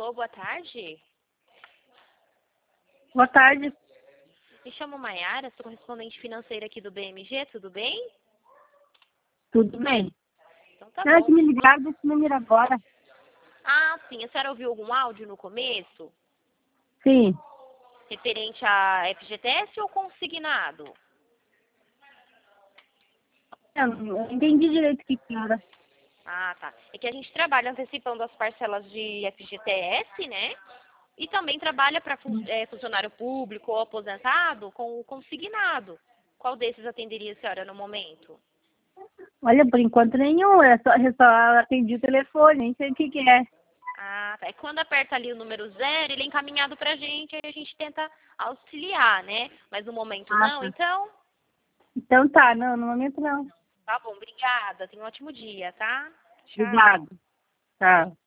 Alô, boa tarde. Boa tarde. Me chamo Maiara, sou correspondente financeira aqui do BMG, tudo bem? Tudo bem? Então tá Não, é bom. que me ligaram desse número agora. Ah, sim, a senhora ouviu algum áudio no começo? Sim. Referente a FGTS ou consignado? Eu não entendi direito o que era. Ah, tá. É que a gente trabalha antecipando as parcelas de FGTS, né? E também trabalha para funcionário público ou aposentado com o consignado. Qual desses atenderia a senhora no momento? Olha, por enquanto nenhum. Eu só atendi o telefone, nem sei o que é. Ah, tá. É quando aperta ali o número 0, ele é encaminhado pra gente, aí a gente tenta auxiliar, né? Mas no momento Ah, não, tá. então, Então tá, não, no momento não. tá bom, obrigada. Tenha um ótimo dia, tá? Tchau. Obrigado. Tá.